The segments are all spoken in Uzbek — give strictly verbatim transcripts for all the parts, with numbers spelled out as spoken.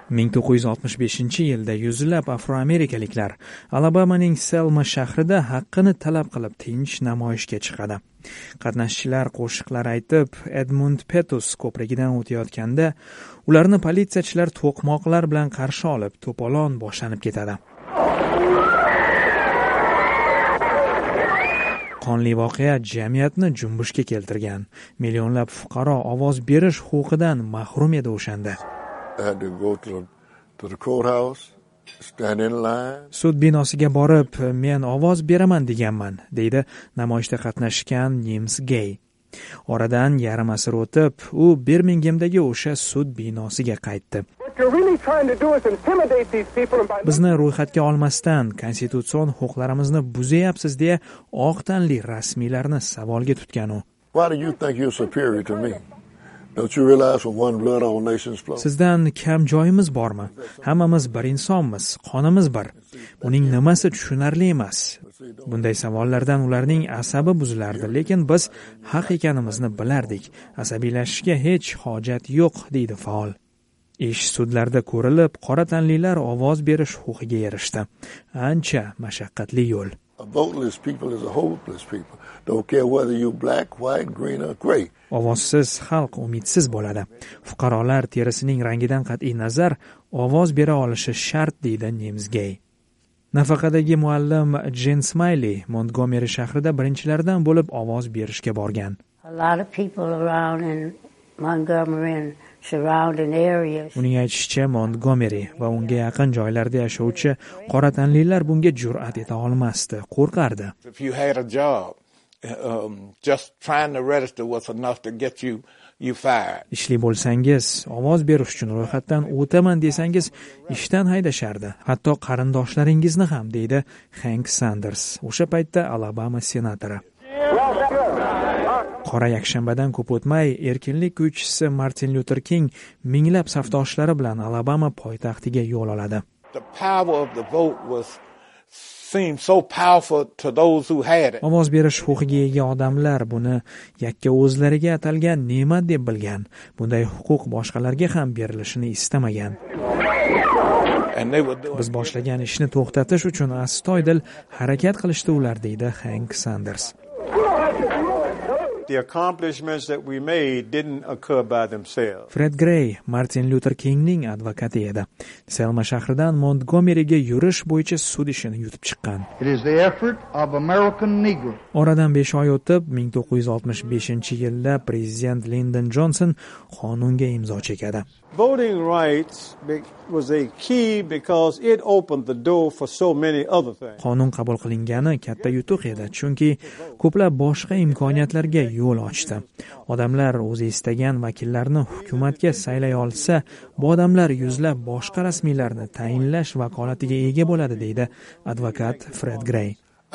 ming to'qqiz yuz oltmish beshinchi yilda yuzlab afroamerikaliklar Alabamaning Selma shahrida haqqini talab qilib tinch namoyishga chiqadi. Qatnashchilar qo'shiqlar aytib, Edmund Pettus ko'prigidan o'tayotganda ularni politsiyachilar to'qmoqlar bilan qarshi olib, to'polon boshlanib ketadi. Qonli voqea jamiyatni junbushga keltirgan. Millionlab fuqaro ovoz berish huquqidan mahrum edi o'shanda. Sud binosiga borib, men ovoz beraman deganman, deydi namoyishda qatnashgan Nims Gay. Oradan yarim asr o'tib, u Birmingemdagi o'sha sud binosiga qaytdi. Bizni ro'yxatga olmasdan konstitutsion huquqlarimizni buzyapsiz deya oq tanli rasmiylarni savolga tutgan u. Sizdan kam joyimiz bormi? Hammamiz bir insonmiz, qonimiz bir. Buning nimasi tushunarli emas? Bunday savollardan ularning asabi buzilardi, lekin biz haq ekanimizni bilardik. Asabiylashishga hech hojat yo'q, deydi faol. Ish sudlarda ko'rilib, qora tanlilar ovoz berish huquqiga erishdi. Ancha mashaqqatli yo'l. Ovozsiz xalq umidsiz bo'ladi. Fuqarolar terisining rangidan qat'iy nazar ovoz bera olishi shart, deydi Nims Gay. Nafaqadagi muallim Jen Smiley Montgomery shahrida birinchilardan bo'lib ovoz berishga borgan. Uning aytishicha, Montgomery va unga yaqin joylarda yashovchi qora tanlilar bunga jur'at eta olmasdi, qo'rqardi. Ishli bo'lsangiz, ovoz berish uchun ro'yxatdan o'taman desangiz, ishdan haydashardi. Hatto qarindoshlaringizni ham, deydi Hank Sanders, o'sha paytda Alabama senatori. Qora yakshanbadan ko'p o'tmay, erkinlik kuychisi Martin Luther King minglab safdoshlari bilan Alabama poytaxtiga yo'l oladi. Ovoz berish huquqiga ega odamlar buni yakka o'zlariga atalgan ne'mat deb bilgan. Bunday huquq boshqalarga ham berilishini istamagan. Biz boshlagan ishni to'xtatish uchun astoydil harakat qilishdi ular, deydi Hank Sanders. The accomplishments that we made didn't occur by themselves. Fred Gray Martin Luther Kingning advokati edi. Selma shahridan Montgomeryga yurish bo'yicha sud ishini yutib chiqqan. It is the effort of American Negro. Oradan besh oy o'tib, ming to'qqiz yuz oltmish beshinchi yilda prezident Lyndon Johnson qonunga imzo chekadi. Voting rights was a key because it opened the door for so many other things. Qonun qabul qilingani katta yutuq edi, chunki ko'plab boshqa imkoniyatlarga yo'l ochdi. Odamlar o'zi istagan vakillarni hukumatga saylay olsa, bu odamlar yuzlab boshqa rasmiylarni tayinlash vakolatiga ega bo'ladi, deydi advokat Fred Gray.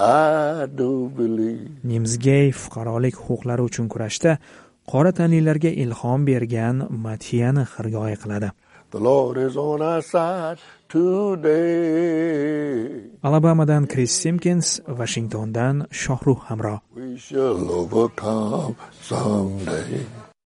Nims Gay fuqarolik huquqlari uchun kurashda qora tanlilarga ilhom bergan madhiyani xirgoyi qiladi. Alabamadan Chris Simpkins, Washingtondan Shohrux Hamro. We shall overcome someday.